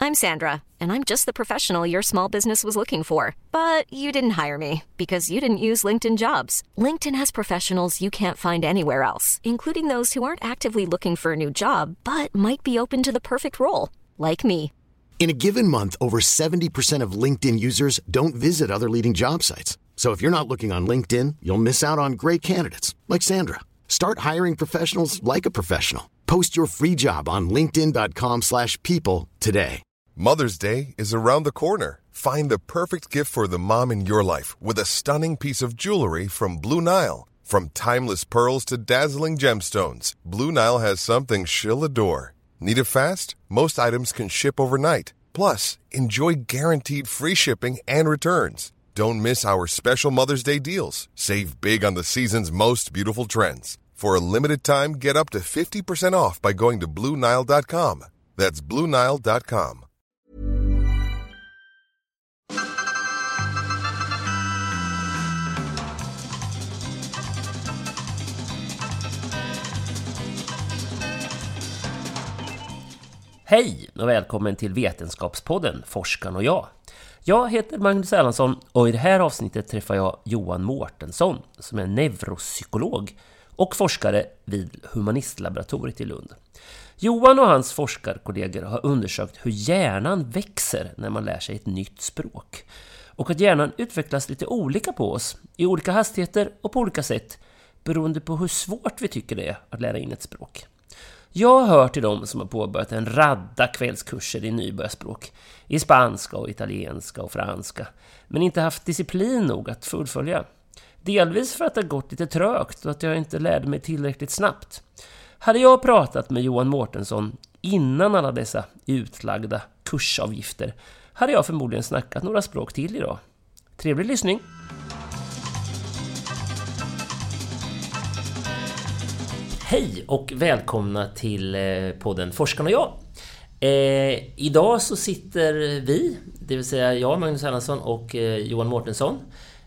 I'm Sandra, and I'm just the professional your small business was looking for. But you didn't hire me because you didn't use LinkedIn Jobs. LinkedIn has professionals you can't find anywhere else, including those who aren't actively looking for a new job, but might be open to the perfect role, like me. In a given month, over 70% of LinkedIn users don't visit other leading job sites. So if you're not looking on LinkedIn, you'll miss out on great candidates like Sandra. Start hiring professionals like a professional. Post your free job on linkedin.com/people today. Mother's Day is around the corner. Find the perfect gift for the mom in your life with a stunning piece of jewelry from Blue Nile. From timeless pearls to dazzling gemstones, Blue Nile has something she'll adore. Need it fast? Most items can ship overnight. Plus, enjoy guaranteed free shipping and returns. Don't miss our special Mother's Day deals. Save big on the season's most beautiful trends. For a limited time, get up to 50% off by going to BlueNile.com. That's BlueNile.com. Hej och välkommen till Vetenskapspodden Forskaren och jag. Jag heter Magnus Erlandsson och i det här avsnittet träffar jag Johan Mårtensson som är neuropsykolog och forskare vid Humanistlaboratoriet i Lund. Johan och hans forskarkollegor har undersökt hur hjärnan växer när man lär sig ett nytt språk. Och att hjärnan utvecklas lite olika på oss, i olika hastigheter och på olika sätt, beroende på hur svårt vi tycker det är att lära in ett språk. Jag hör till dem som har påbörjat en radda kvällskurser i nybörjarspråk, i spanska och italienska och franska, men inte haft disciplin nog att fullfölja. Delvis för att det har gått lite trögt och att jag inte lärde mig tillräckligt snabbt. Hade jag pratat med Johan Mårtensson innan alla dessa utlagda kursavgifter hade jag förmodligen snackat några språk till idag. Trevlig lyssning! Hej och välkomna till podden Forskaren och jag. Idag så sitter vi, det vill säga jag, Magnus Erlandsson och Johan Mårtensson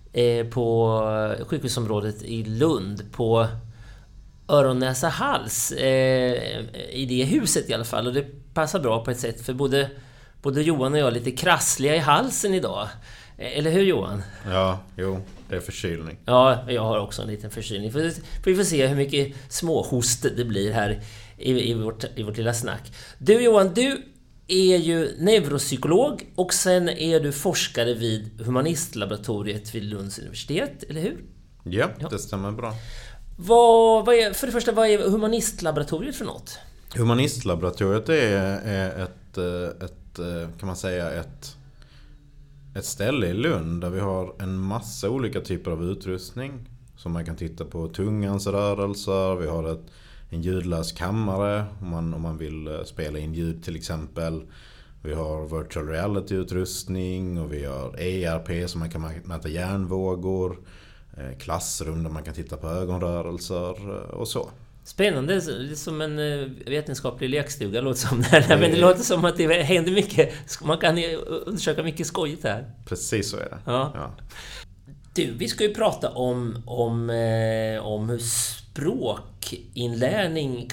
på sjukhusområdet i Lund på öron, näsa, hals i det huset i alla fall. Och det passar bra på ett sätt för både Johan och jag är lite krassliga i halsen idag. Eller hur, Johan? Ja, jo, det är förkylning. Ja, jag har också en liten förkylning. Vi får se hur mycket småhost det blir här i vårt lilla snack. Du, Johan, du är ju neuropsykolog och sen är du forskare vid Humanistlaboratoriet vid Lunds universitet, eller hur? Ja, det stämmer bra. Vad är Humanistlaboratoriet för något? Humanistlaboratoriet är ett kan man säga, ett ställe i Lund där vi har en massa olika typer av utrustning som man kan titta på tungans rörelser. Vi har en ljudlös kammare om man vill spela in ljud till exempel. Vi har virtual reality-utrustning och vi har ERP som man kan mäta hjärnvågor. Klassrum där man kan titta på ögonrörelser och så. Spännande, det är som en vetenskaplig lekstuga låter som det här. Men det låter som att det händer mycket. Man kan undersöka mycket skojigt här. Precis så är det. Ja. Du, vi ska ju prata om hur språkinlärning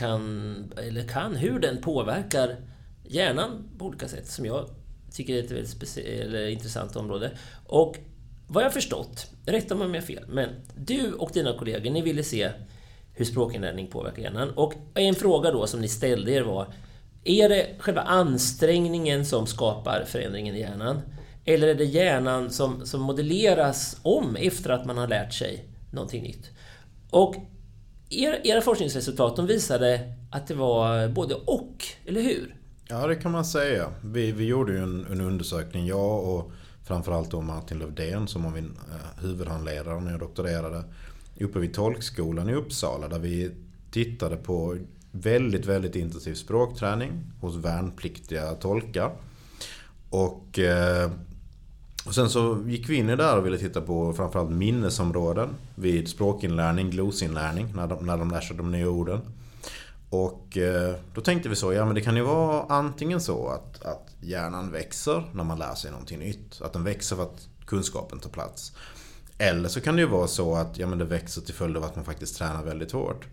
hur den påverkar hjärnan på olika sätt, som jag tycker är ett väldigt intressant område. Och vad jag förstått, rätta mig om jag har fel, men du och dina kollegor, ni ville se hur språkinlärning påverkar hjärnan. Och en fråga då som ni ställde er var: är det själva ansträngningen som skapar förändringen i hjärnan? Eller är det hjärnan som modelleras om efter att man har lärt sig någonting nytt? Och era forskningsresultat, de visade att det var både och, eller hur? Ja, det kan man säga. Vi gjorde ju en undersökning, jag och framförallt då Martin Lövdén som var min huvudhandledare när jag doktorerade, uppe vid tolkskolan i Uppsala, där vi tittade på väldigt, väldigt intensiv språkträning hos värnpliktiga tolkar. Och sen så gick vi in i där och ville titta på framförallt minnesområden vid språkinlärning, glosinlärning, när de lär sig de nya orden. Och då tänkte vi så, men det kan ju vara antingen så att hjärnan växer när man lär sig någonting nytt. Att den växer för att kunskapen tar plats. Eller så kan det ju vara så att det växer till följd av att man faktiskt tränar väldigt hårt.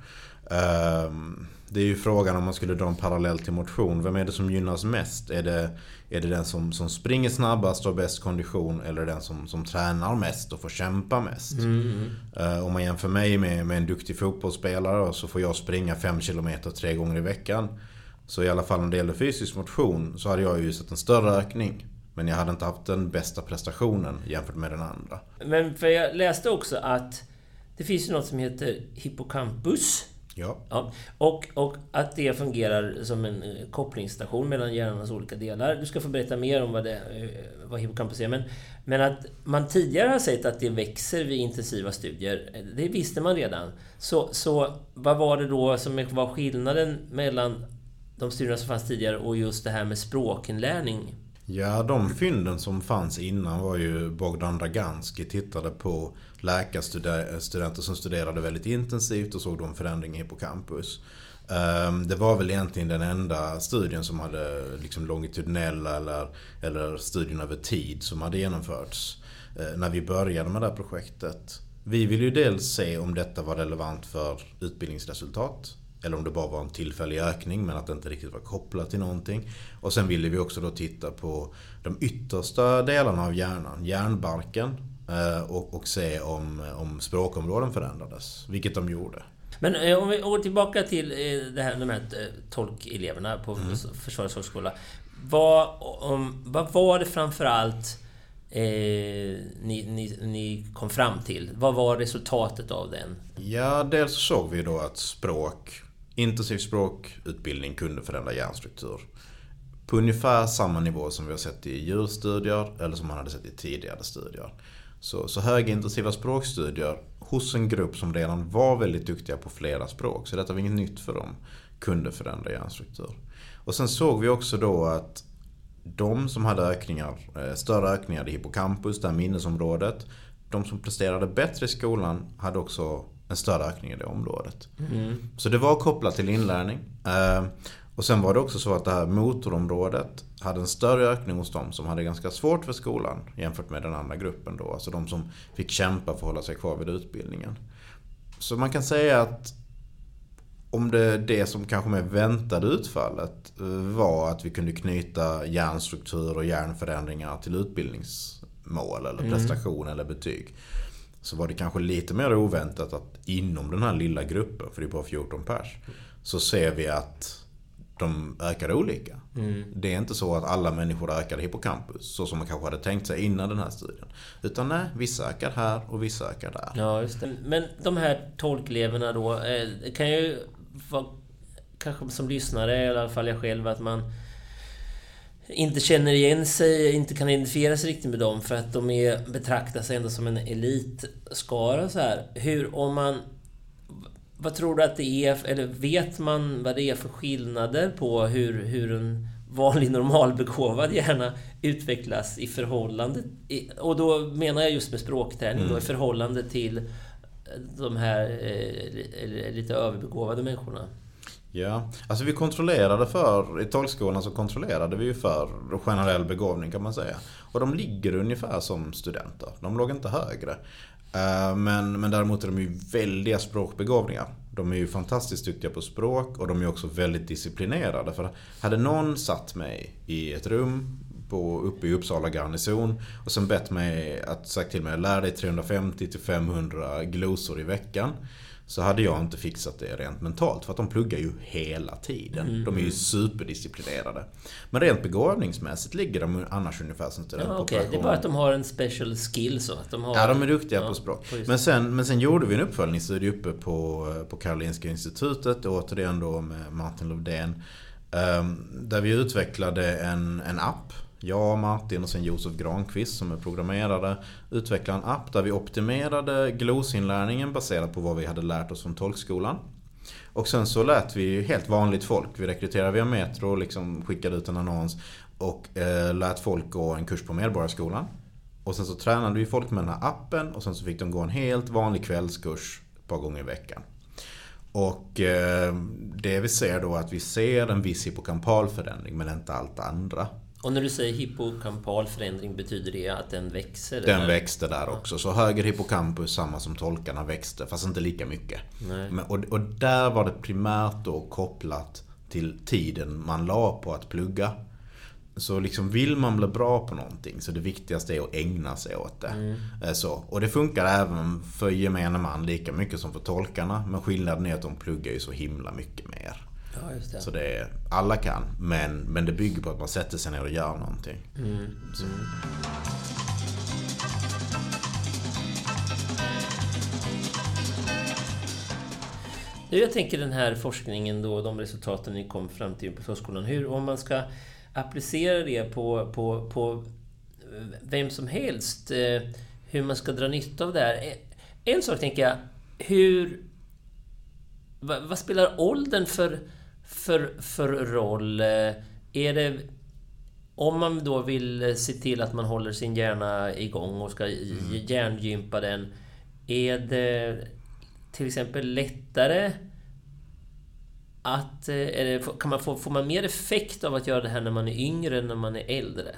Det är ju frågan om man skulle dra en parallell till motion. Vem är det som gynnas mest? Är det den som springer snabbast och har bäst kondition, eller den som tränar mest och får kämpa mest? Om man jämför mig med en duktig fotbollsspelare, så får jag springa 5 kilometer 3 gånger i veckan. Så i alla fall när det gäller fysisk motion så hade jag ju sett en större ökning. Men jag hade inte haft den bästa prestationen jämfört med den andra. Men för jag läste också att det finns ju något som heter hippocampus. Ja. Och att det fungerar som en kopplingsstation mellan hjärnans olika delar. Du ska få berätta mer om vad hippocampus är. Men att man tidigare har sett att det växer vid intensiva studier, det visste man redan. Så vad var det då som var skillnaden mellan de studierna som fanns tidigare och just det här med språkinlärning? Ja, de fynden som fanns innan var ju Bogdan Draganski tittade på läkarstudenter som studerade väldigt intensivt och såg de förändring i hippocampus. Det var väl egentligen den enda studien som hade liksom longitudinella eller studien över tid som hade genomförts när vi började med det här projektet. Vi ville ju dels se om detta var relevant för utbildningsresultat, eller om det bara var en tillfällig ökning men att det inte riktigt var kopplat till någonting. Och sen ville vi också då titta på de yttersta delarna av hjärnan, hjärnbarken, och se om språkområden förändrades, vilket de gjorde. Men om vi går tillbaka till de här tolkeleverna på Försvarets högskola. Vad var det framförallt ni kom fram till? Vad var resultatet av den? Ja, dels såg vi då att intensiv språkutbildning kunde förändra hjärnstruktur på ungefär samma nivå som vi har sett i djurstudier eller som man hade sett i tidigare studier. Så högintensiva språkstudier hos en grupp som redan var väldigt duktiga på flera språk, så detta var inget nytt för dem, kunde förändra hjärnstruktur. Och sen såg vi också då att de som hade större ökningar i hippocampus, där minnesområdet, de som presterade bättre i skolan hade också en större ökning i det området. Så det var kopplat till inlärning. Och sen var det också så att det här motorområdet hade en större ökning hos dem som hade ganska svårt för skolan jämfört med den andra gruppen då. Alltså de som fick kämpa för att hålla sig kvar vid utbildningen. Så man kan säga att om det som kanske med väntade utfallet var att vi kunde knyta hjärnstruktur och hjärnförändringar till utbildningsmål eller prestation eller betyg, så var det kanske lite mer oväntat att inom den här lilla gruppen, för det är bara 14 pers, så ser vi att de ökar olika. Det är inte så att alla människor ökar hippocampus så som man kanske hade tänkt sig innan den här studien. Utan nej, vissa ökar här och vissa ökar där. Ja, just det. Men de här tolkeleverna då, kan ju vara, kanske som lyssnare, i alla fall jag själv, att man inte känner igen sig, inte kan identifiera sig riktigt med dem för att de betraktas ändå som en elitskara så här. Vad tror du att det är, eller vet man vad det är för skillnader på hur en vanlig normalbegåvad hjärna utvecklas i förhållande, och då menar jag just med språkträning då, i förhållande till de här lite överbegåvade människorna? Ja, alltså i tolkskolan så kontrollerade vi ju för generell begåvning kan man säga. Och de ligger ungefär som studenter. De låg inte högre. Men däremot är de ju väldiga språkbegåvningar. De är ju fantastiskt duktiga på språk och de är också väldigt disciplinerade. För hade någon satt mig i ett rum uppe i Uppsala garnison och sen bett mig att sagt till mig att lära dig 350-500 glosor i veckan, så hade jag inte fixat det rent mentalt, för att de pluggar ju hela tiden. De är ju superdisciplinerade. Men rent begåvningsmässigt ligger de annars ungefär som studenter. Okej. Det är bara att de har en special skill så att de har... Ja, de är duktiga på språk. Men sen gjorde vi en uppföljningsstudie uppe på Karolinska institutet, återigen då med Martin Lövdén, där vi utvecklade en app. Jag, Martin och sen Josef Granqvist som är programmerare utvecklade en app där vi optimerade glosinlärningen baserat på vad vi hade lärt oss från tolkskolan. Och sen så lät vi helt vanligt folk, vi rekryterade via Metro och liksom skickade ut en annons och lät folk gå en kurs på Medborgarskolan. Och sen så tränade vi folk med den här appen och sen så fick de gå en helt vanlig kvällskurs ett par gånger i veckan. Och det vi ser då är att vi ser en viss hippocampal förändring men inte allt andra. Och när du säger hippocampal förändring, betyder det att den växer? Den växte där också. Så höger hippocampus, samma som tolkarna, växte, fast inte lika mycket. Och där var det primärt då kopplat till tiden man la på att plugga. Så liksom vill man bli bra på någonting, så det viktigaste är att ägna sig åt det. Så. Och det funkar även för gemene man lika mycket som för tolkarna. Men skillnaden är att de pluggar ju så himla mycket mer. Ja, just det. Så det är, alla kan, men det bygger på att man sätter sig ner och gör någonting. Så. Jag tänker den här forskningen då, de resultaten ni kom fram till på förskolan, hur, om man ska applicera det på vem som helst, hur man ska dra nytta av det här. En sak tänker jag, vad spelar åldern för roll? Är det, om man då vill se till att man håller sin hjärna igång och ska hjärngympa den, är det till exempel lättare att får man mer effekt av att göra det här när man är yngre än när man är äldre?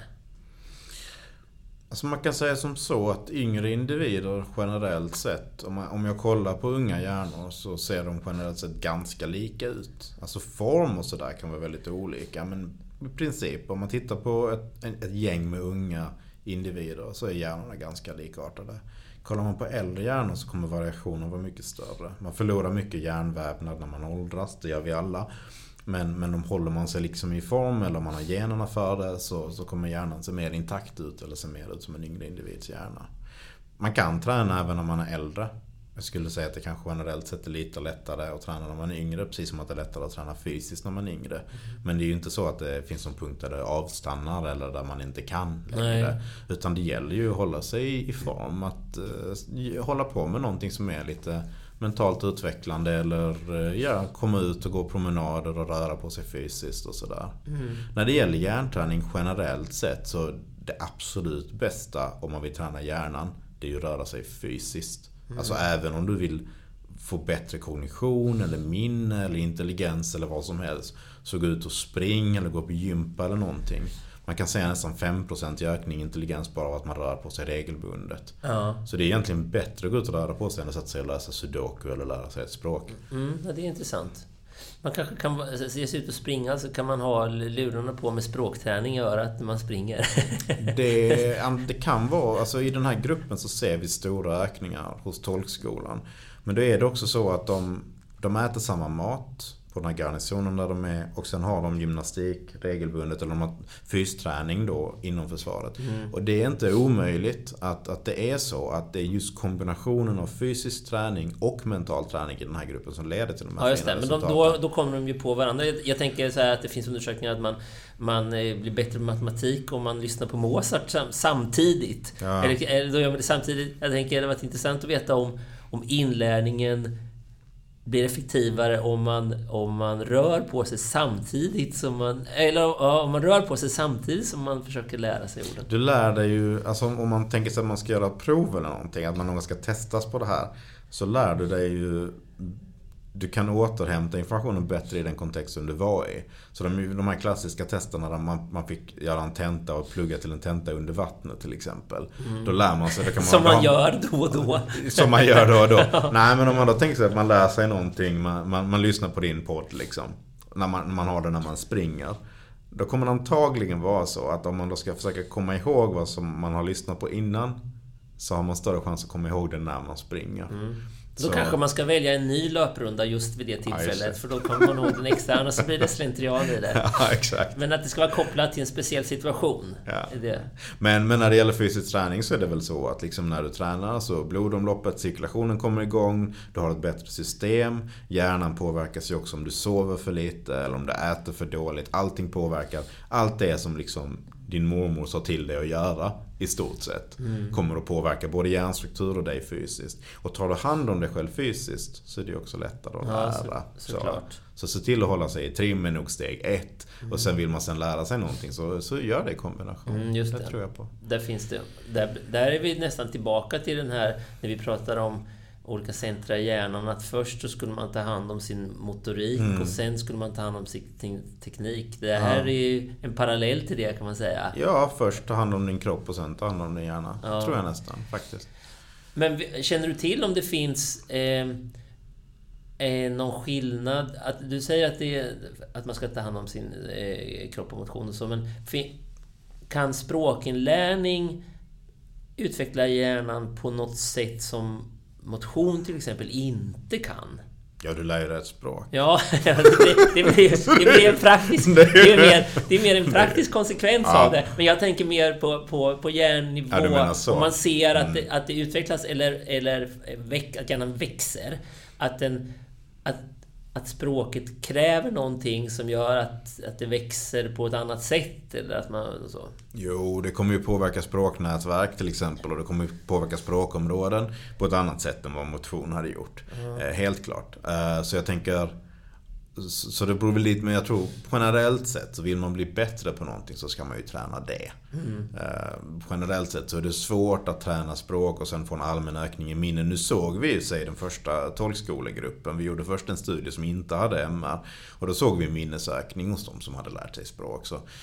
Alltså man kan säga som så att yngre individer generellt sett, om jag kollar på unga hjärnor, så ser de generellt sett ganska lika ut. Alltså form och sådär kan vara väldigt olika, men i princip om man tittar på ett gäng med unga individer så är hjärnorna ganska likartade. Kollar man på äldre hjärnor så kommer variationen vara mycket större. Man förlorar mycket hjärnvävnad när man åldras, det gör vi alla. Men om håller man sig liksom i form, eller om man har generna för det, så kommer hjärnan se mer intakt ut, eller se mer ut som en yngre individs hjärna. Man kan träna även om man är äldre. Jag skulle säga att det kanske generellt sett är lite lättare att träna när man är yngre, precis som att det är lättare att träna fysiskt när man är yngre. Men det är ju inte så att det finns en punkt där det avstannar eller där man inte kan längre. Nej. Utan det gäller ju att hålla sig i form, att hålla på med någonting som är lite mentalt utvecklande, eller komma ut och gå promenader och röra på sig fysiskt och sådär. När det gäller hjärnträning generellt sett, så det absolut bästa om man vill träna hjärnan, det är ju att röra sig fysiskt. Alltså även om du vill få bättre kognition eller minne eller intelligens eller vad som helst, så gå ut och spring eller gå på gympa eller någonting. Man kan säga nästan 5% ökning i intelligens bara av att man rör på sig regelbundet. Ja. Så det är egentligen bättre att gå ut och röra på sig än att sätta sig och läsa sudoku eller lära sig ett språk. Ja, det är intressant. Man kanske kan se sig ut och springa, så kan man ha lurarna på med språkträning i örat när man springer. Det kan vara, alltså i den här gruppen så ser vi stora ökningar hos tolkskolan. Men då är det också så att de äter samma mat på den här garnisonen där de är, och sen har de gymnastik regelbundet, eller de har fysträning då inom försvaret. Och det är inte omöjligt att det är så att det är just kombinationen av fysisk träning och mental träning i den här gruppen som leder till de här fina resultaten. Men då kommer de ju på varandra. Jag tänker så här att det finns undersökningar att man blir bättre på matematik om man lyssnar på Mozart samtidigt. Ja. Eller då gör man det samtidigt. Jag tänker det hade varit intressant att veta om inlärningen blir effektivare om man rör på sig samtidigt som om man rör på sig samtidigt som man försöker lära sig orden. Du lär dig ju, alltså om man tänker sig att man ska göra ett prov eller någonting, att man ska testas på det här, så lär du dig ju, du kan återhämta informationen bättre i den kontexten du var i. Så de här klassiska testerna där man fick göra en tenta och plugga till en tenta under vattnet till exempel. Då lär man sig. Som man gör då och då. Som man gör då och då. Nej, men om man då tänker sig att man lär sig någonting, man lyssnar på din podd liksom. När man har det när man springer. Då kommer det antagligen vara så att om man då ska försöka komma ihåg vad som man har lyssnat på innan, så har man större chans att komma ihåg det när man springer. Då kanske man ska välja en ny löprunda just vid det tillfället, för då kommer man ihåg den extra, och så blir det slentrian i det. Ja, exakt. Men att det ska vara kopplat till en speciell situation. Ja. Det. Men när det gäller fysisk träning så är det väl så att liksom när du tränar så blodomloppet, cirkulationen kommer igång, du har ett bättre system, hjärnan påverkas ju också om du sover för lite eller om du äter för dåligt. Allting påverkar. Allt det som liksom din mormor sa till dig att göra i stort sett kommer att påverka både hjärnstruktur och dig fysiskt. Och tar du hand om dig själv fysiskt så är det också lättare att lära. Så se till att hålla sig i trim är nog steg 1. Och sen vill man sen lära sig någonting, så gör det i kombination. Just det tror jag på. Där finns det. Där är vi nästan tillbaka till den här när vi pratar om olika centra i hjärnan, att först så skulle man ta hand om sin motorik och sen skulle man ta hand om sin teknik. Det här är ju en parallell till det, kan man säga. Ja, först ta hand om din kropp och sen ta hand om din hjärna. Tror jag nästan, faktiskt. Men känner du till om det finns någon skillnad? Att du säger att man ska ta hand om sin kropp och motion och så, men kan språkinlärning utveckla hjärnan på något sätt som motion till exempel inte kan? Ja, du lär ju rätt språk. Ja, det blir en praktisk... Det är mer en praktisk konsekvens av det. Men jag tänker mer på hjärnnivå. Ja, om man ser att det utvecklas eller att hjärnan växer. Att språket kräver någonting som gör att det växer på ett annat sätt, eller att man så. Jo, det kommer ju påverka språknätverk till exempel, och det kommer ju påverka språkområden på ett annat sätt än vad motion hade gjort. Helt klart. Så jag tänker, så det beror väl lite, men jag tror generellt sett så vill man bli bättre på någonting så ska man ju träna det. Generellt sett så är det svårt att träna språk och sen få en allmän ökning i minne. Nu såg vi ju sig den första tolkskolegruppen. Vi gjorde först en studie som inte hade MR, och då såg vi minnesökning hos dem som hade lärt sig språk.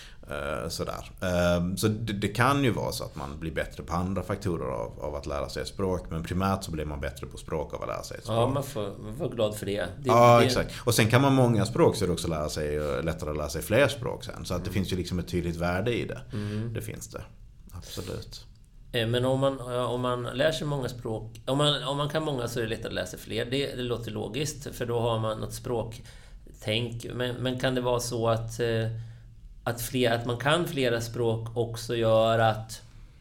Så det kan ju vara så att man blir bättre på andra faktorer av att lära sig språk, men primärt så blir man bättre på språk av att lära sig språk. Ja, man får vara glad för det. Exakt. Och sen kan man många språk, så är det också lättare att lära sig fler språk sen. Så att det finns ju liksom ett tydligt värde i det. Det finns det. Absolut. Men om man lär sig många språk, om man kan många, så är det lättare att lära sig fler. Det låter logiskt, för då har man något språktänk. Men kan det vara så att man kan flera språk också gör att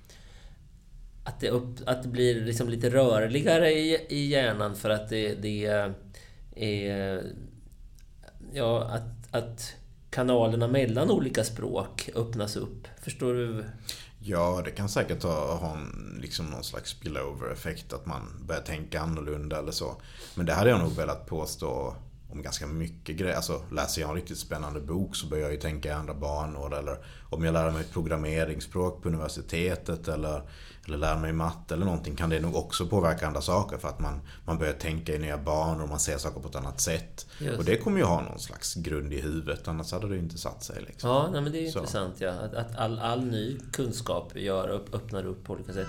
det blir liksom lite rörligare i hjärnan, för att att kanalerna mellan olika språk öppnas upp. Förstår du? Ja, det kan säkert ha liksom någon slags spillover-effekt, att man börjar tänka annorlunda eller så. Men det hade jag nog velat påstå om ganska mycket grejer. Alltså, läser jag en riktigt spännande bok så börjar jag ju tänka i andra banor. Eller om jag lär mig ett programmeringsspråk på universitetet eller lär mig matte eller någonting, kan det nog också påverka andra saker, för att man börjar tänka i nya banor och man ser saker på ett annat sätt. Just. Och det kommer ju ha någon slags grund i huvudet, annars hade det inte satt sig. Liksom. Ja, men det är intressant. Ja. Att all ny kunskap öppnar upp på olika sätt.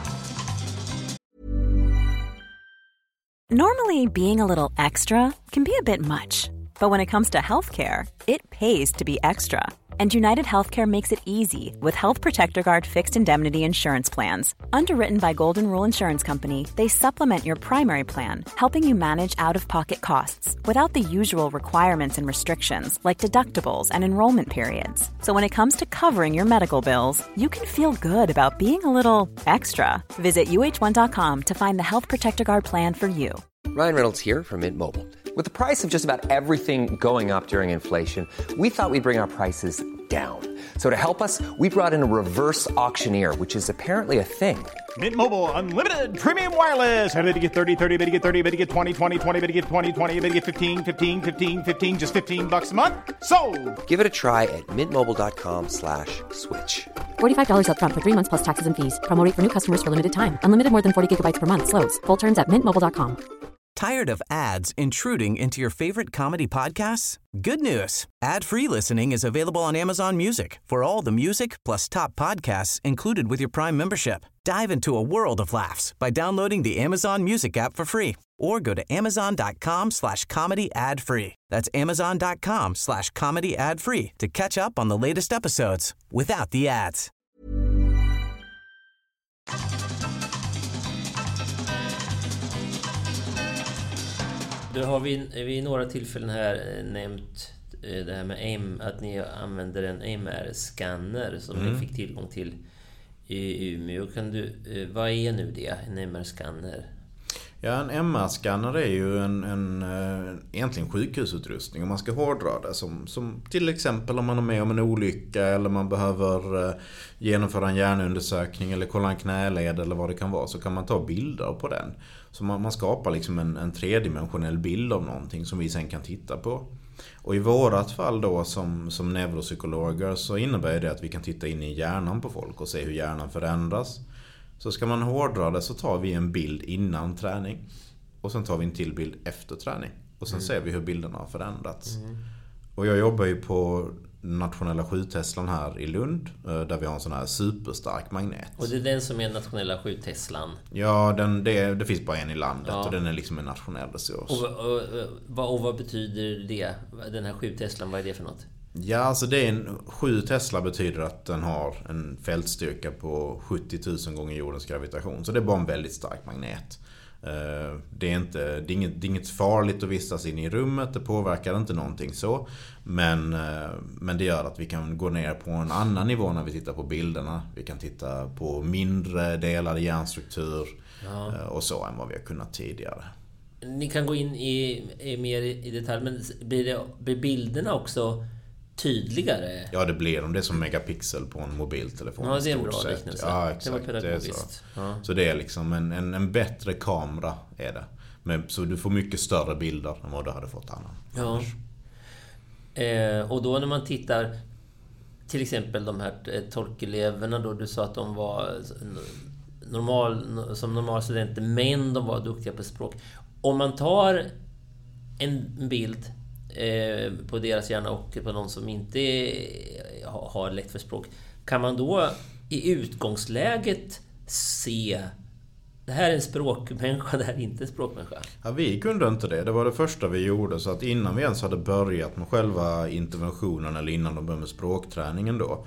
Normally, being a little extra can be a bit much. But when it comes to healthcare, it pays to be extra. And United Healthcare makes it easy with Health Protector Guard fixed indemnity insurance plans. Underwritten by Golden Rule Insurance Company, they supplement your primary plan, helping you manage out-of-pocket costs without the usual requirements and restrictions like deductibles and enrollment periods. So when it comes to covering your medical bills, you can feel good about being a little extra. Visit uh1.com to find the Health Protector Guard plan for you. Ryan Reynolds here from Mint Mobile. With the price of just about everything going up during inflation, we thought we'd bring our prices down. So to help us, we brought in a reverse auctioneer, which is apparently a thing. Mint Mobile Unlimited Premium Wireless. How to get 30, 30, bit to get 30, bit to get 20, 20, 20, bit to get 20, 20, bit to get 15, 15, 15, 15, just $15 a month? Sold! Give it a try at mintmobile.com/switch. $45 up front for 3 months plus taxes and fees. Promo rate for new customers for limited time. Unlimited more than 40 gigabytes per month. Slows full terms at mintmobile.com. Tired of ads intruding into your favorite comedy podcasts? Good news. Ad-free listening is available on Amazon Music for all the music plus top podcasts included with your Prime membership. Dive into a world of laughs by downloading the Amazon Music app for free or go to amazon.com/comedy ad-free. That's amazon.com/comedy ad-free to catch up on the latest episodes without the ads. Du har vid några tillfällen här nämnt det här med att ni använder en MR-scanner som ni fick tillgång till i Umeå. Vad är nu det, en MR-scanner? Ja, en MR-scanner är ju en egentligen sjukhusutrustning, om man ska hårdra det, som till exempel om man är med om en olycka eller man behöver genomföra en hjärnundersökning eller kolla en knäled eller vad det kan vara, så kan man ta bilder på den. Så man skapar liksom en tredimensionell bild av någonting som vi sen kan titta på. Och i vårat fall då som neuropsykologer så innebär det att vi kan titta in i hjärnan på folk och se hur hjärnan förändras. Så ska man hårdra det så tar vi en bild innan träning. och sen tar vi en till bild efter träning. Och sen ser vi hur bilderna har förändrats. Och jag jobbar ju på nationella skjutteslan här i Lund, där vi har en sån här superstark magnet. Och det är den som är nationella skjutteslan? Ja, det finns bara en i landet, och den är liksom en nationell resurs. Och vad betyder det? Den här skjutteslan, vad är det för något? Ja, alltså det är 7 Tesla betyder att den har en fältstyrka på 70 000 gånger jordens gravitation. Så det är bara en väldigt stark magnet. Det är inget farligt att vistas in i rummet, det påverkar inte någonting så, men det gör att vi kan gå ner på en annan nivå när vi tittar på bilderna. Vi kan titta på mindre delar i hjärnstruktur och så än vad vi har kunnat tidigare. Ni kan gå in mer i detalj, men blir bilderna också tydligare? Ja, det blir de. Det är som megapixel på en mobiltelefon. Ja, det är en bra liknelse. Ja, exakt. Det var pedagogiskt. Så det är liksom en bättre kamera är det. Så du får mycket större bilder än vad du hade fått annars. Ja. Och då när man tittar till exempel de här tolkeleverna då, du sa att de var normalstudenter, men de var duktiga på språk. Om man tar en bild på deras hjärna och på någon som inte har lätt för språk, kan man då i utgångsläget se det här är en språkmänniska, det här är inte en språkmänniska? Ja, vi kunde inte det. Det var det första vi gjorde. Så att innan vi ens hade börjat med själva interventionen, eller innan de började med språkträningen då,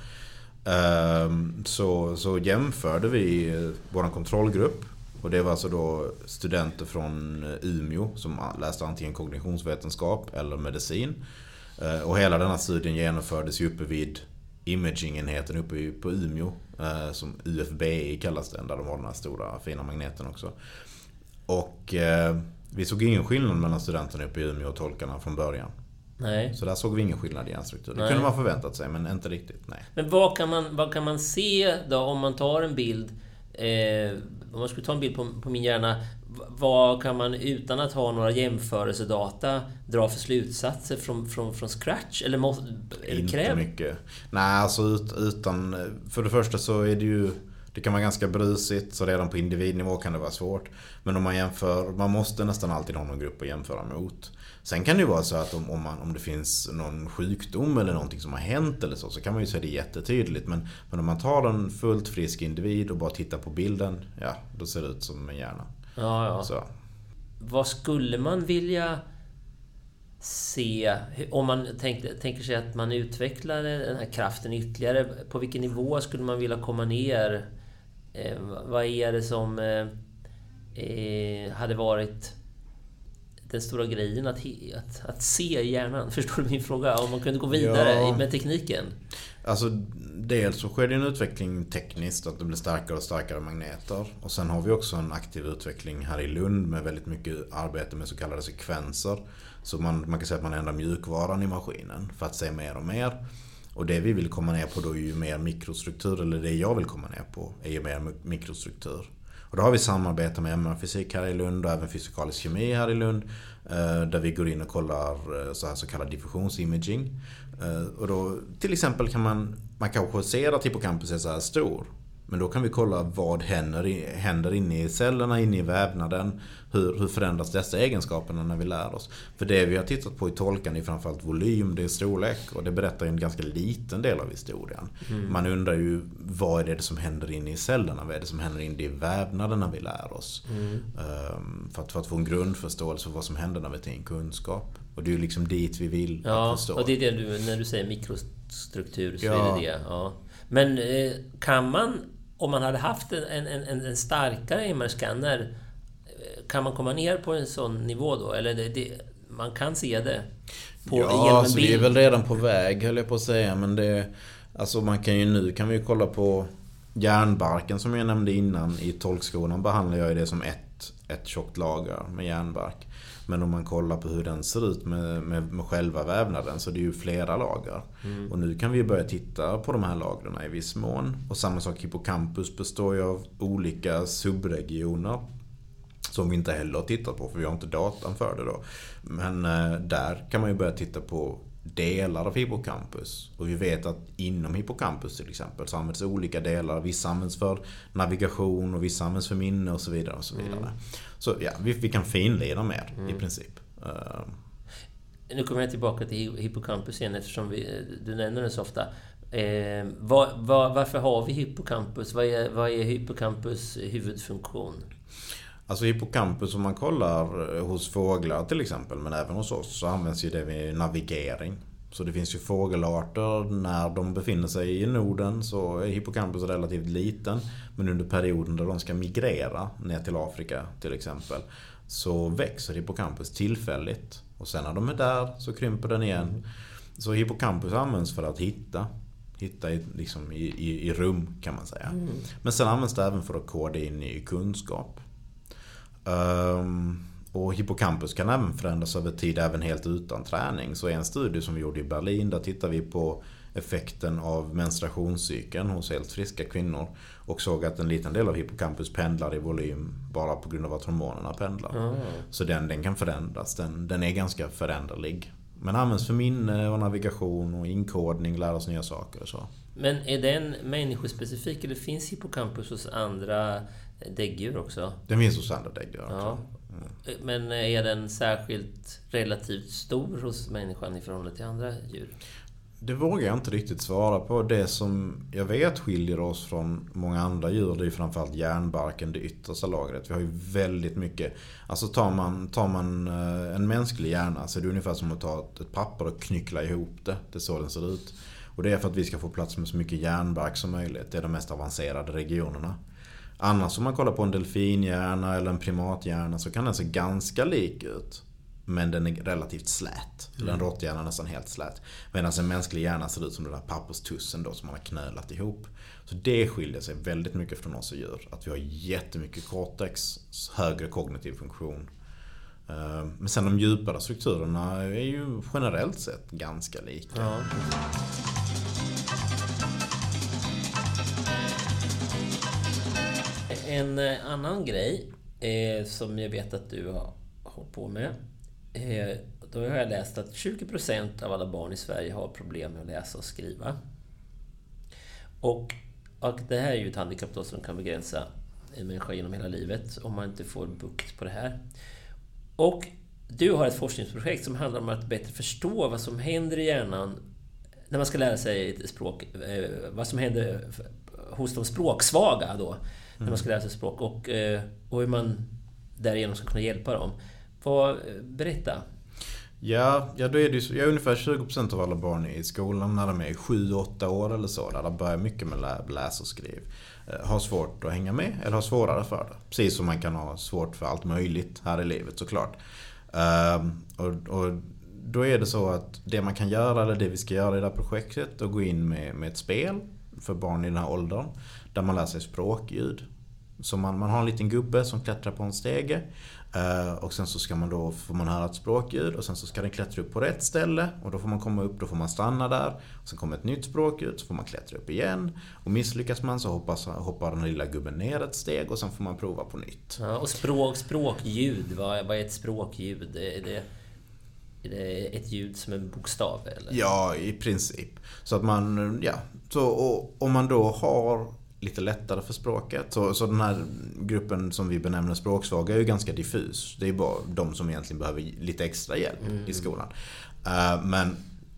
så jämförde vi vår kontrollgrupp. Och det var alltså då studenter från Umeå som läste antingen kognitionsvetenskap eller medicin. Och hela den här studien genomfördes ju uppe vid imagingenheten uppe på Umeå, som UFBI kallas den, där de har den här stora fina magneten också. Och vi såg ingen skillnad mellan studenterna uppe i Umeå och tolkarna från början. Nej. Så där såg vi ingen skillnad i hjärnstruktur. Det kunde man förväntat sig, men inte riktigt, nej. Men vad kan man se då om man tar en bild? Om man skulle ta en bild på min hjärna, vad kan man utan att ha några jämförelsedata dra för slutsatser från scratch? Eller inte mycket. Nej, alltså utan, för det första så är det ju, det kan vara ganska brusigt, så redan på individnivå kan det vara svårt. Men om man jämför, man måste nästan alltid ha någon grupp att jämföra mot. Sen kan det ju vara så att om det finns någon sjukdom eller någonting som har hänt eller så kan man ju se det jättetydligt. Men om man tar en fullt frisk individ och bara tittar på bilden, ja, då ser det ut som en hjärna. Ja. Så. Vad skulle man vilja se om man tänker sig att man utvecklar den här kraften ytterligare? På vilken nivå skulle man vilja komma ner? Vad är det som hade varit den stora grejen att se hjärnan? Förstår du min fråga? Om man kunde gå vidare med tekniken. Alltså dels så sker det en utveckling tekniskt, att det blir starkare och starkare magneter. Och sen har vi också en aktiv utveckling här i Lund med väldigt mycket arbete med så kallade sekvenser. Så man kan säga att man ändrar mjukvaran i maskinen för att se mer och mer. Och det vi vill komma ner på då är ju mer mikrostruktur, eller det jag vill komma ner på är ju mer mikrostruktur. Och då har vi samarbete med MR-fysik här i Lund och även fysikalisk kemi här i Lund, där vi går in och kollar så kallad diffusionsimaging. Och då till exempel kan man kanske se att hippocampus är så här stor, men då kan vi kolla vad händer inne i cellerna, inne i vävnaden. Hur förändras dessa egenskaperna när vi lär oss? För det vi har tittat på i tolkan är framförallt volym, det är storlek, och det berättar en ganska liten del av historien. Man undrar ju, vad är det som händer inne i cellerna? Vad är det som händer inne i vävnaden när vi lär oss? För att få en grundförståelse för vad som händer när vi tar in kunskap. Och det är ju liksom dit vi vill att förstå. Och det är det när du säger mikrostruktur, så är det. Ja. Men kan man, om man hade haft en starkare MR-scanner, kan man komma ner på en sån nivå då? Eller man kan se det genom en bild? Vi är väl redan på väg, höll jag på att säga. Men alltså man kan ju nu kan vi kolla på järnbarken som jag nämnde innan. I tolkskolan behandlar jag det som ett tjockt lager med järnbark. Men om man kollar på hur den ser ut med själva vävnaden, så det är ju flera lager. Och nu kan vi börja titta på de här lagren i viss mån. Och samma sak, hippocampus består ju av olika subregioner som vi inte heller har tittat på, för vi har inte datan för det då. Men där kan man ju börja titta på delar av hippocampus. Och vi vet att inom hippocampus till exempel så används olika delar. Vissa används för navigation och vissa används för minne och så vidare. Och så vidare. Så ja, vi kan finleda mer i princip. Nu kommer jag tillbaka till hippocampus igen eftersom du nämner det så ofta. Varför har vi hippocampus? Vad är hippocampus huvudfunktion? Alltså hippocampus, om man kollar hos fåglar till exempel, men även hos oss, så används ju det vid navigering. Så det finns ju fågelarter, när de befinner sig i Norden så är hippocampus relativt liten. Men under perioden där de ska migrera ner till Afrika till exempel, så växer hippocampus tillfälligt. Och sen när de är där så krymper den igen. Så hippocampus används för att hitta i rum kan man säga. Men sen används det även för att koda in ny kunskap. Och hippocampus kan även förändras över tid, även helt utan träning. Så en studie som vi gjorde i Berlin, där tittar vi på effekten av menstruationscykeln hos helt friska kvinnor och såg att en liten del av hippocampus pendlar i volym bara på grund av att hormonerna pendlar. Så den kan förändras, den är ganska föränderlig. Men används för minne och navigation och inkodning, lära oss nya saker och så. Men är den människospecifik eller finns hippocampus hos andra däggdjur också? Den finns hos andra däggdjur också. Ja. Men är den särskilt relativt stor hos människan i förhållande till andra djur? Det vågar jag inte riktigt svara på. Det som jag vet skiljer oss från många andra djur, det är framförallt hjärnbarken, det yttersta lagret. Vi har ju väldigt mycket. Alltså tar man en mänsklig hjärna så är det ungefär som att ta ett papper och knyckla ihop det. Det är så den ser ut. Och det är för att vi ska få plats med så mycket hjärnbark som möjligt. Det är de mest avancerade regionerna. Annars om man kollar på en delfinhjärna eller en primathjärna så kan den se ganska lik ut. Men den är relativt slät. Eller en råtthjärna är nästan helt slät. Medan en mänsklig hjärna ser ut som den där papperstussen då som man har knölat ihop. Så det skiljer sig väldigt mycket från oss djur. Att vi har jättemycket cortex, högre kognitiv funktion. Men sen de djupare strukturerna är ju generellt sett ganska lika. Ja. En annan grej som jag vet att du har hållit på med. Då har jag läst att 20% av alla barn i Sverige har problem med att läsa och skriva. Och det här är ju ett handikapp då som kan begränsa en människa genom hela livet om man inte får bukt på det här. Och du har ett forskningsprojekt som handlar om att bättre förstå vad som händer i hjärnan när man ska lära sig ett språk. Vad som händer hos de språksvaga då när man ska lära sig språk och hur man därigenom ska kunna hjälpa dem. Berätta. Ja, då är det ju så, ungefär 20% av alla barn i skolan när de är 7-8 år eller så, där de börjar mycket med läs och skriv, har svårt att hänga med eller har svårare för det. Precis som man kan ha svårt för allt möjligt här i livet såklart. Och då är det så att det man kan göra, eller det vi ska göra i det här projektet, att gå in med ett spel för barn i den här åldern där man lär sig språkljud. Så man har en liten gubbe som klättrar på en stege och sen så får man höra ett språkljud och sen så ska den klättra upp på rätt ställe och då får man komma upp, då får man stanna där och sen kommer ett nytt språkljud, så får man klättra upp igen och misslyckas man så hoppar den lilla gubben ner ett steg och sen får man prova på nytt. Ja, och språkljud, vad är ett språkljud? Är det ett ljud som en bokstav eller? Ja, i princip. Så att om man då har lite lättare för språket. Så den här gruppen som vi benämner språksvaga är ju ganska diffus. Det är bara de som egentligen behöver lite extra hjälp i skolan. Men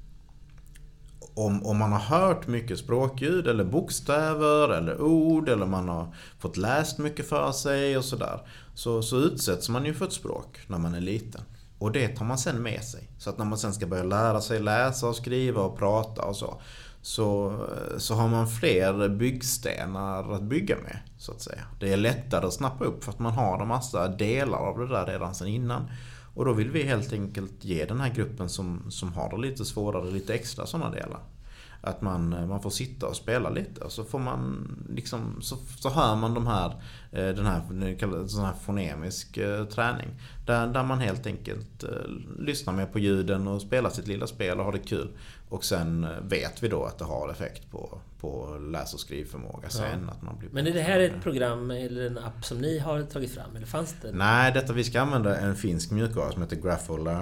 om man har hört mycket språkljud eller bokstäver eller ord eller man har fått läst mycket för sig och sådär, så utsätts man ju för ett språk när man är liten. Och det tar man sen med sig. Så att när man sen ska börja lära sig läsa och skriva och prata och så har man fler byggstenar att bygga med, så att säga. Det är lättare att snappa upp för att man har de massa delar av det där redan sedan innan. Och då vill vi helt enkelt ge den här gruppen som har det lite svårare lite extra sådana delar. Att man får sitta och spela lite och så får man liksom, så hör man den här sån här fonemisk träning där man helt enkelt lyssnar med på ljuden och spelar sitt lilla spel och har det kul. Och sen vet vi då att det har effekt på läs- och skrivförmåga sen. Att man blir. Men är det här ett program eller en app som ni har tagit fram? Eller fanns det? Nej, vi ska använda en finsk mjukvara som heter Grapholearn.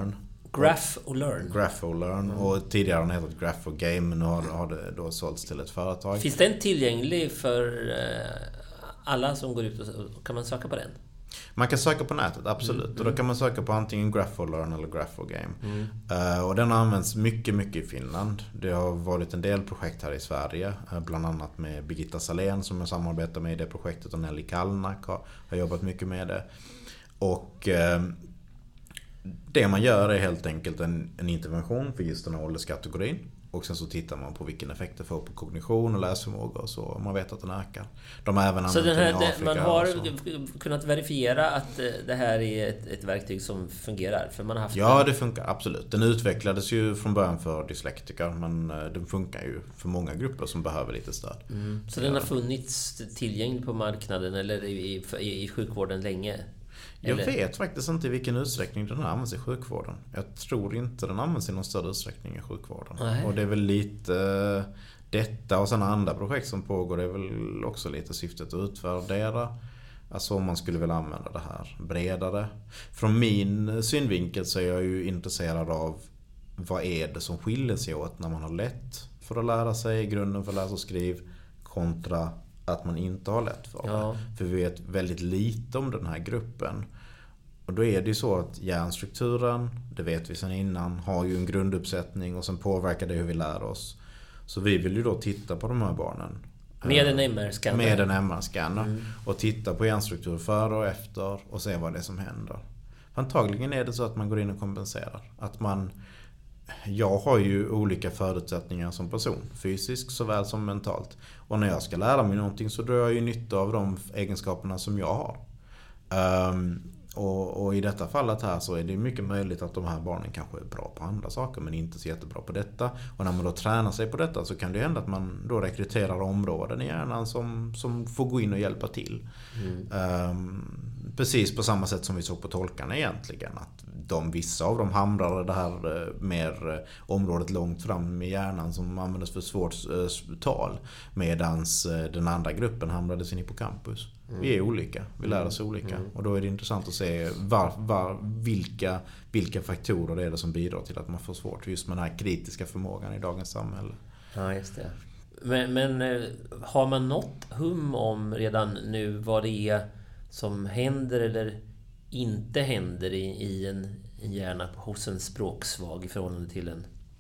Graph och Learn. Graph och Learn. Och tidigare har den hetat Graph och Game, men nu har det då sålts till ett företag. Finns den tillgänglig för alla som går ut och kan man söka på den? Man kan söka på nätet, absolut. Och då kan man söka på antingen Graph or Learn eller Graph or Game. Och den används mycket i Finland. Det har varit en del projekt här i Sverige. Bland annat med Birgitta Salén som jag samarbetar med i det projektet. Och Nelly Kallnack har jobbat mycket med det. Och det man gör är helt enkelt en intervention för just den här ålderskategorin. Och sen så tittar man på vilken effekt det får på kognition och läsförmåga och så. Man vet att den ökar. De har även så den här, i Afrika. Man har kunnat verifiera att det här är ett verktyg som fungerar? För man har haft det funkar absolut. Den utvecklades ju från början för dyslektiker, men den funkar ju för många grupper som behöver lite stöd. Så den har funnits tillgänglig på marknaden eller i sjukvården länge? Jag vet faktiskt inte i vilken utsträckning den används i sjukvården. Jag tror inte den används i någon större utsträckning i sjukvården. Nej. Och det är väl lite detta och sådana andra projekt som pågår. Det är väl också lite syftet att utvärdera. Alltså om man skulle vilja använda det här bredare. Från min synvinkel så är jag ju intresserad av vad är det som skiljer sig åt när man har lätt för att lära sig grunden för läs och skriv kontra att man inte har lätt för det. För vi vet väldigt lite om den här gruppen. Och då är det ju så att hjärnstrukturen, det vet vi sedan innan, har ju en grunduppsättning och sen påverkar det hur vi lär oss. Så vi vill ju då titta på de här barnen. Med en MR-scanner. Med en MR-scanner. Och titta på hjärnstruktur före och efter och se vad det är som händer. Antagligen är det så att man går in och kompenserar. Jag har ju olika förutsättningar som person, fysiskt såväl som mentalt. Och när jag ska lära mig någonting så drar jag ju nytta av de egenskaperna som jag har. Och i detta fallet här så är det mycket möjligt att de här barnen kanske är bra på andra saker men inte så jättebra på detta. Och när man då tränar sig på detta så kan det hända att man då rekryterar områden i hjärnan som får gå in och hjälpa till. Precis på samma sätt som vi såg på tolkarna egentligen. Att vissa av dem hamrade det här mer området långt fram i hjärnan som användes för svårt tal. Medans den andra gruppen hamrade sin hippocampus. Vi är olika, vi lär oss olika. Och då är det intressant att se vilka faktorer det är det som bidrar till att man får svårt just med den här kritiska förmågan i dagens samhälle. Ja, just det. Men har man något hum om redan nu vad det är som händer eller inte händer i en hjärna hos en språksvag i förhållande till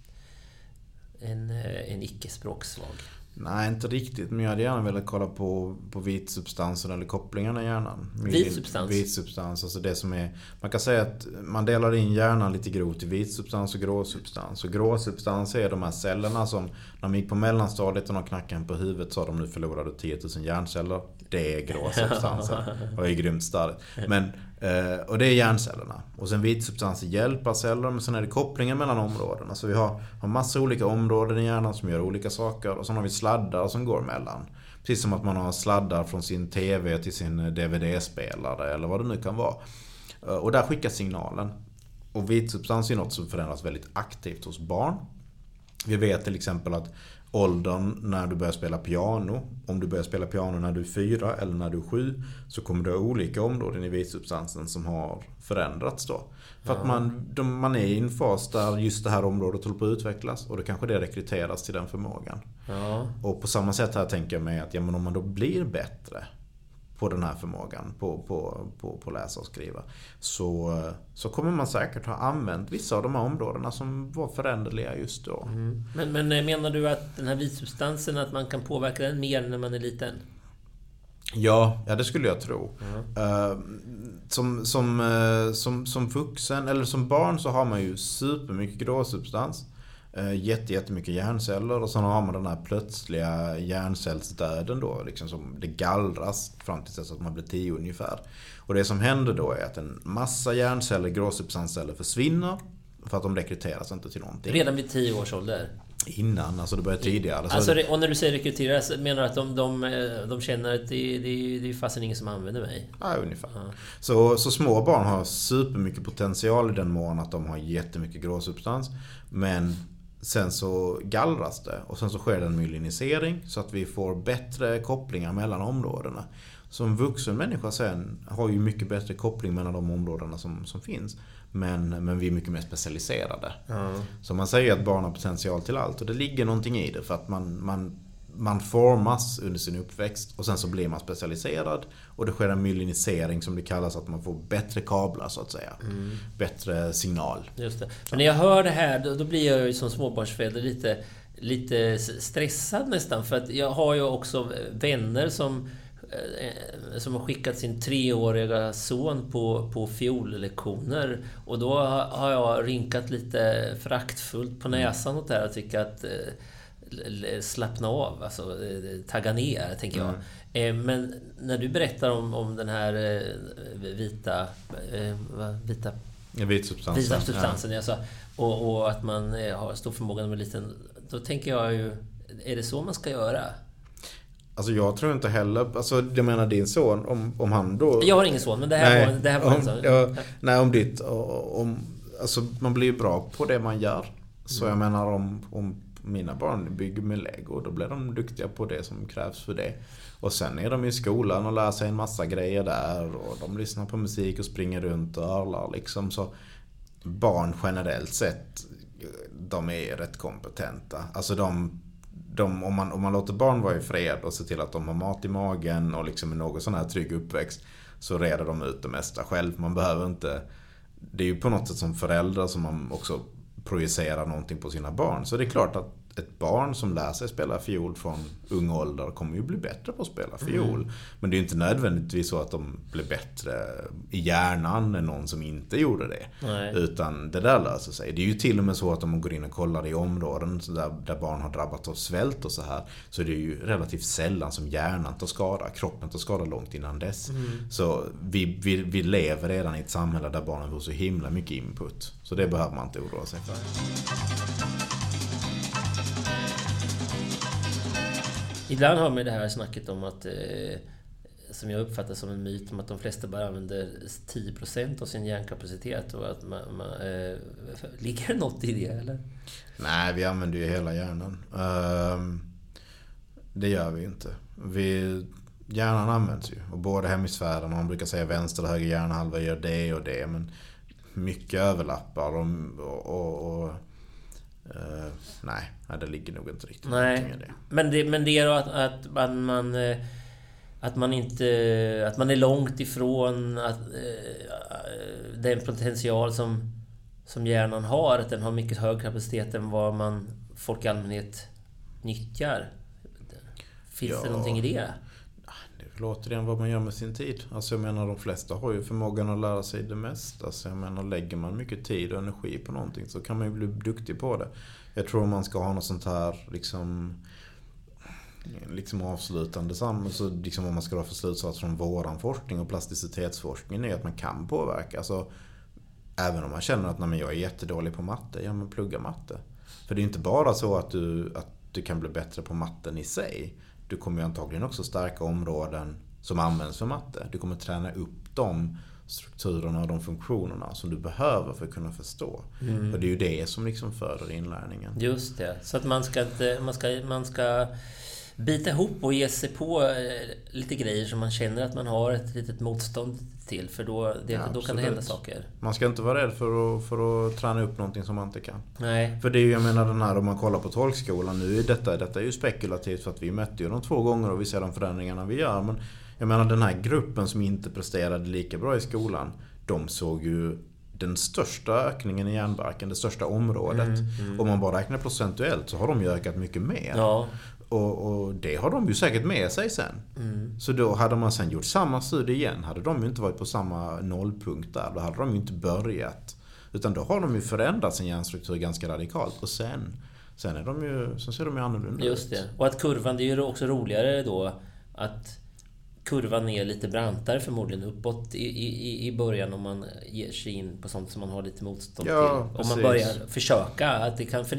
en icke-språksvag? Nej, inte riktigt. Men jag hade gärna velat kolla på vitsubstansen eller kopplingarna i hjärnan. Vitsubstans, alltså det som är... Man kan säga att man delar in hjärnan lite grovt i vitsubstans och gråsubstans. Och gråsubstans är de här cellerna som... När man gick på mellanstadiet och de knackade på huvudet sa de nu förlorade 10 000 hjärnceller. Det är gråsubstansen. Och det är grymt starkt. Men... Och det är hjärncellerna. Och sen vitsubstanser hjälper celler, men sen är det kopplingen mellan områdena. Alltså vi har massa olika områden i hjärnan som gör olika saker. Och sen har vi sladdar som går mellan. Precis som att man har sladdar från sin tv till sin DVD-spelare eller vad det nu kan vara. Och där skickas signalen. Och vitsubstans är något som förändras väldigt aktivt hos barn. Vi vet till exempel att åldern när du börjar spela piano, om du börjar spela piano när du är 4 eller när du är 7, så kommer du ha olika områden i vitsubstansen som har förändrats då. För att man är i en fas där just det här området håller på att utvecklas och då kanske det rekryteras till den förmågan. Och på samma sätt här tänker jag mig att men om man då blir bättre på den här förmågan på läsa och skriva så kommer man säkert ha använt vissa av de här områdena som var föränderliga just då. Men menar du att den här vitsubstansen, att man kan påverka den mer när man är liten? Ja, det skulle jag tro. Som vuxen eller som barn så har man ju supermycket gråsubstans. Jättemycket hjärnceller och sen har man den här plötsliga hjärncellsdöden då, liksom som det gallras fram till dess att man blir 10 ungefär. Och det som händer då är att en massa hjärnceller, gråsubstansceller försvinner för att de rekryteras inte till någonting. Redan vid 10 års ålder? Innan, alltså det börjar tidigare. Alltså, och när du säger rekryteras, menar du att de känner att det är fastän ingen som använder mig? Ja, ungefär. Så små barn har supermycket potential i den mån att de har jättemycket gråsubstans. Men Sen så gallras det och sen så sker det en myelinisering så att vi får bättre kopplingar mellan områdena. Som vuxen människa sen har ju mycket bättre koppling mellan de områdena som finns. Men vi är mycket mer specialiserade. Så man säger att barn har potential till allt och det ligger någonting i det för att man formas under sin uppväxt och sen så blir man specialiserad och det sker en myelinisering som det kallas, att man får bättre kablar så att säga. Bättre signal. Just det. Men när jag hör det här då blir jag ju som småbarnsförälder lite stressad nästan, för att jag har ju också vänner som har skickat sin 3-åriga son på fiollektioner, och då har jag rinkat lite föraktfullt på näsan åt det här och tycker att slappna av, alltså tagga ner, tänker jag. Men när du berättar om den här vita substansen, alltså, och att man har stor förmåga med liten, då tänker jag ju, är det så man ska göra? Alltså jag tror inte heller, alltså jag menar din son, om han då... Jag har ingen son, men det här var om ditt, alltså man blir ju bra på det man gör. Så jag menar om mina barn bygger med Lego, då blir de duktiga på det som krävs för det. Och sen är de i skolan och lär sig en massa grejer där, och de lyssnar på musik och springer runt och örlar liksom. Så barn generellt sett, de är rätt kompetenta. Alltså om man låter barn vara i fred och se till att de har mat i magen och liksom någon sån här trygg uppväxt, så reder de ut det mesta själv. Man behöver inte... Det är ju på något sätt som föräldrar som man också projicerar någonting på sina barn. Så det är klart att ett barn som lär sig spela fiol från ung ålder kommer ju bli bättre på att spela fiol. Men det är ju inte nödvändigtvis så att de blir bättre i hjärnan än någon som inte gjorde det. Nej. Utan det där löser sig. Det är ju till och med så att om man går in och kollar i områden där barn har drabbats av svält och så här, så det är ju relativt sällan som hjärnan tar skada. Kroppen tar skada långt innan dess. Så vi lever redan i ett samhälle där barnen får så himla mycket input. Så det behöver man inte oroa sig för. Ibland har man det här snacket om att, som jag uppfattar som en myt, om att de flesta bara använder 10% av sin hjärnkapacitet, och att ligger det något i det, eller? Nej, vi använder ju hela hjärnan. Det gör vi inte. Hjärnan används ju, och båda hemisfärerna, man brukar säga vänster och höger hjärnhalva gör det och det, men mycket överlappar och nej, det ligger nog inte riktigt. Nej, men det är då att man är långt ifrån den potential som hjärnan har, att den har mycket hög kapacitet än vad folk i allmänhet nyttjar. Finns det någonting i det? Det låter igen vad man gör med sin tid. Alltså jag menar, de flesta har ju förmågan att lära sig det mesta. Alltså jag menar, lägger man mycket tid och energi på någonting så kan man ju bli duktig på det. Jag tror man ska ha något sånt här liksom avslutande så liksom om man ska ha för slutsats från våran forskning och plasticitetsforskning är att man kan påverka. Alltså även om man känner att jag är jättedålig på matte, ja men plugga matte. För det är inte bara så att du kan bli bättre på matten i sig. Du kommer ju antagligen också stärka områden som används för matte. Du kommer träna upp de strukturerna och de funktionerna som du behöver för att kunna förstå. Och det är ju det som liksom föder inlärningen. Just det. Så att man ska bita ihop och ge sig på lite grejer som man känner att man har ett litet motstånd till, för då kan det hända saker. Man ska inte vara rädd för att träna upp någonting som man inte kan. Nej. För det är ju, jag menar, den här, om man kollar på tolkskolan nu, detta är ju spekulativt, för att vi mötte ju dem 2 gånger och vi ser de förändringarna vi gör, men jag menar, den här gruppen som inte presterade lika bra i skolan, de såg ju den största ökningen i hjärnbarken, det största området. Om man bara räknar procentuellt så har de ju ökat mycket mer. Ja. Och det har de ju säkert med sig sen. Så då hade man sen gjort samma studie igen, hade de ju inte varit på samma nollpunkt där. Då hade de ju inte börjat. Utan då har de ju förändrat sin hjärnstruktur ganska radikalt. Och sen ser de ju annorlunda ut. Just det. Och att kurvan, det är ju också roligare då att kurvan är lite brantare förmodligen uppåt i början, om man ger sig in på sånt som man har lite motstånd till. Om man börjar försöka att det kan, för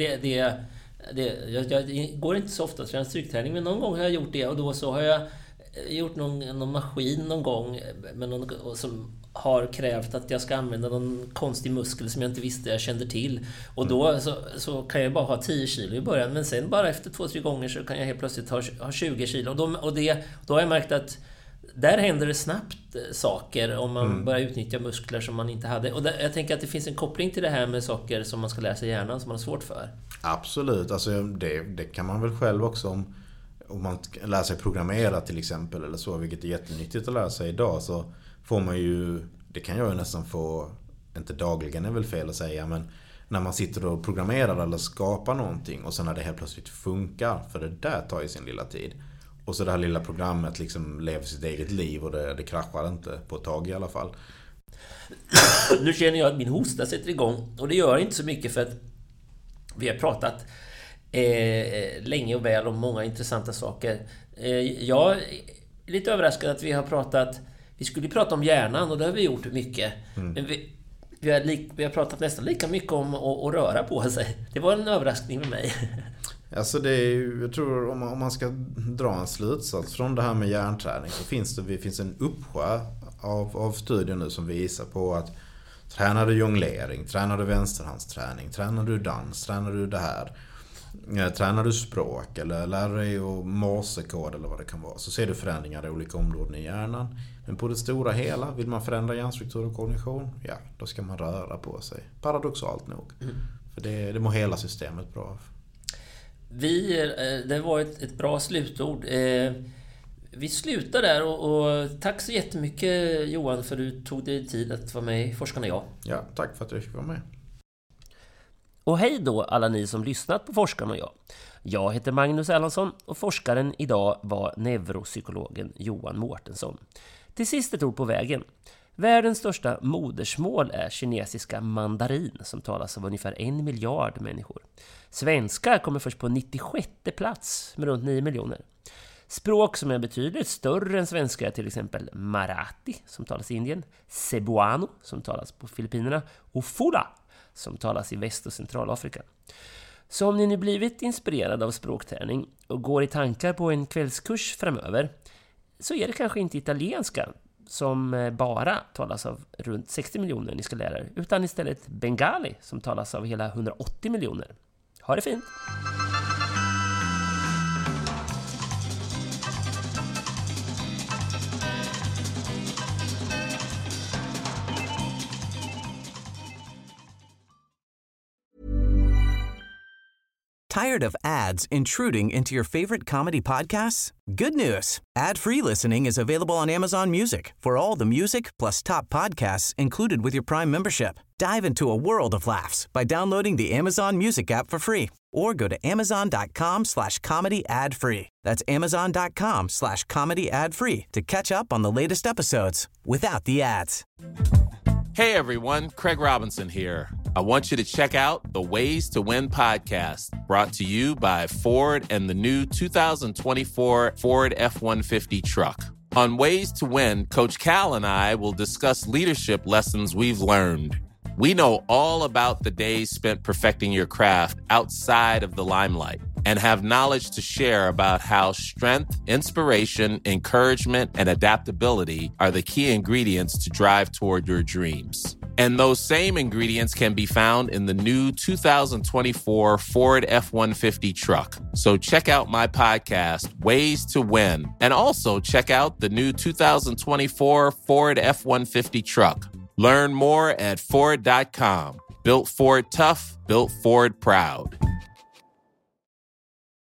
jag går inte så ofta till styrketräning, men någon gång har jag gjort det, och då så har jag gjort någon maskin någon gång med som har krävt att jag ska använda någon konstig muskel som jag inte visste jag kände till. Och då så kan jag bara ha 10 kilo i början. Men sen bara efter 2-3 gånger så kan jag helt plötsligt ha 20 kilo. Och då har jag märkt att där händer det snabbt saker om man börjar utnyttja muskler som man inte hade. Och jag tänker att det finns en koppling till det här med saker som man ska lära sig i hjärnan som man har svårt för. Absolut, alltså det kan man väl själv också om man lär sig programmera till exempel eller så, vilket är jättenyttigt att lära sig idag, så får man ju, det kan jag ju nästan få, inte dagligen är väl fel att säga, men när man sitter och programmerar eller skapar någonting och sen när det helt plötsligt funkar, för det där tar ju sin lilla tid. Och så det här lilla programmet liksom lever sitt eget liv och det kraschar inte på ett tag i alla fall. Nu känner jag att min hosta sätter igång och det gör inte så mycket för att vi har pratat länge och väl om många intressanta saker. Jag är lite överraskad att vi har pratat, vi skulle prata om hjärnan och det har vi gjort mycket. Men vi har pratat nästan lika mycket om att röra på sig. Det var en överraskning för mig. Alltså det är ju, jag tror om man ska dra en slutsats från det här med hjärnträning så finns en uppsjö av studier nu som visar på att tränar du jonglering, tränar du vänsterhandsträning, tränar du dans, tränar du det här, tränar du språk eller lär dig att morsekod eller vad det kan vara, så ser du förändringar i olika områden i hjärnan. Men på det stora hela, vill man förändra hjärnstruktur och kognition, ja, då ska man röra på sig. Paradoxalt nog. För det mår hela systemet bra av. Det var ett bra slutord. Vi slutar där och tack så jättemycket Johan för att du tog dig tid att vara med i Forskarna och jag. Ja, tack för att du fick vara med. Och hej då alla ni som lyssnat på Forskarna och jag. Jag heter Magnus Erlandsson och forskaren idag var neuropsykologen Johan Mårtensson. Till sist ett ord på vägen. Världens största modersmål är kinesiska mandarin som talas av ungefär 1 miljard människor. Svenska kommer först på 96:e plats med runt 9 miljoner. Språk som är betydligt större än svenska är till exempel marathi som talas i Indien, cebuano som talas på Filippinerna och fula som talas i Väst- och Centralafrika. Så om ni nu blivit inspirerade av språkträning och går i tankar på en kvällskurs framöver så är det kanske inte italienska som bara talas av runt 60 miljoner ni ska lära er, utan istället bengali som talas av hela 180 miljoner. Ha det fint! Tired of ads intruding into your favorite comedy podcasts? Good news! Ad-free listening is available on Amazon Music for all the music plus top podcasts included with your Prime membership. Dive into a world of laughs by downloading the Amazon Music app for free or go to amazon.com/comedy ad-free. That's amazon.com/comedy ad-free to catch up on the latest episodes without the ads. Hey everyone, Craig Robinson here. I want you to check out the Ways to Win podcast, brought to you by Ford and the new 2024 Ford F-150 truck. On Ways to Win, Coach Cal and I will discuss leadership lessons we've learned. We know all about the days spent perfecting your craft outside of the limelight and have knowledge to share about how strength, inspiration, encouragement, and adaptability are the key ingredients to drive toward your dreams. And those same ingredients can be found in the new 2024 Ford F-150 truck. So check out my podcast, Ways to Win, and also check out the new 2024 Ford F-150 truck. Learn more at Ford.com. Built Ford tough, built Ford proud.